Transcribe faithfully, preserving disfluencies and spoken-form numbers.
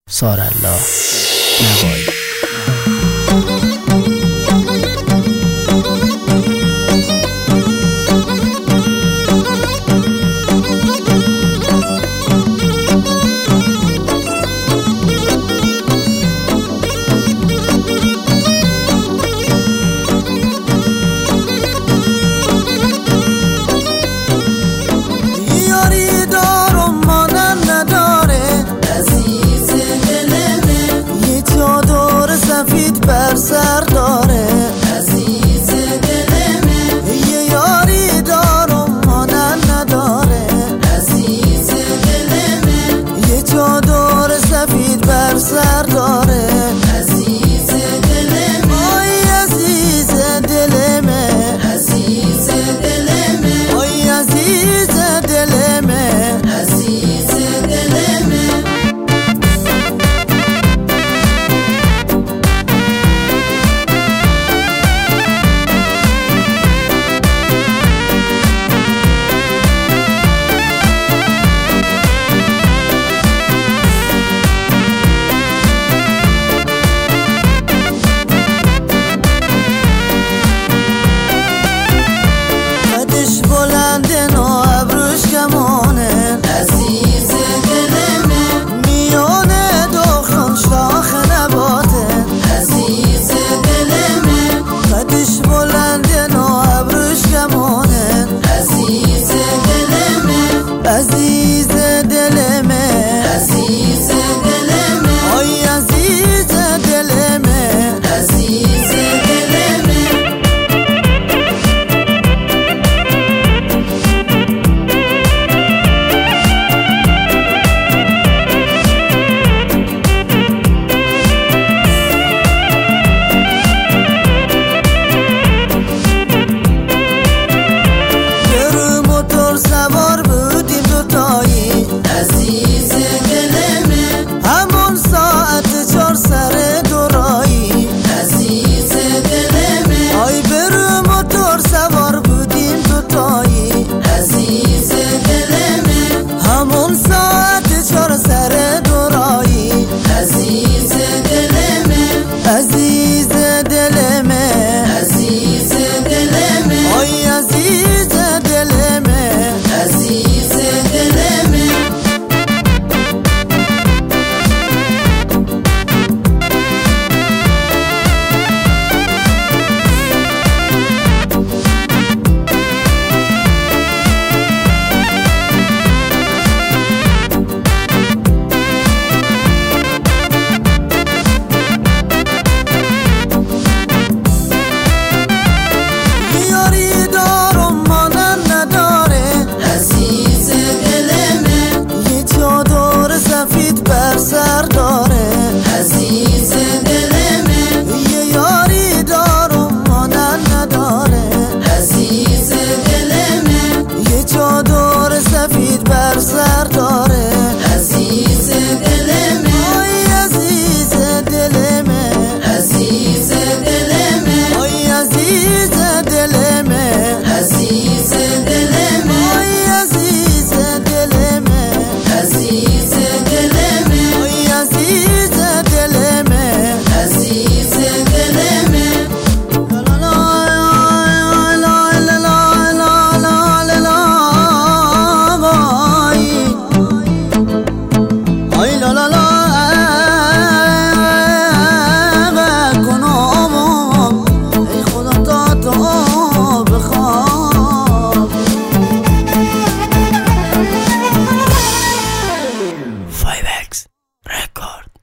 سارالله نوایی. سر داره عزیز دلمه، یه یاری دارم مانن نداره عزیز دلمه، یه چادر سفید بر سر داره عزیز دلمه، آی عزیز دلمه، عزیز دلمه، آی عزیز دلمه، عزیز دلمه. عزیز دلمه، میونه دخان شاخ نباته عزیز دلمه، قدش بلنده نو ابروش کمونه عزیز دلمه، عزیز دلمه، عزیز دلمه، آی عزیز دلمه، عزیز دلمه. سوار بودیم دوتایی عزیز دلمه، همون ساعت چار سر دورایی عزیز دلمه، آی برو موتور سوار بودیم دوتایی عزیز دلمه، همون ساعت چار سر دورایی عزیز دلمه، عزیز دلمه، عزیز دلمه، آی عزیز دلمه، عزیز دلمه. یاری دارم مانن نداره عزیز دلمه، یه چادر سفید بر سر داره عزیز دلمه، یه یاری دارم مانن نداره عزیز دلمه، یه چادر سفید بر سر داره عزیز دلمه، آی عزیز دلمه، عزیز دلمه، آی عزیز دلمه، عزیز دلمه، آی عزیز دلمه، عزیز دلمه، آی عزیز دلمه، عزیز دلمه. فایو اکس Record.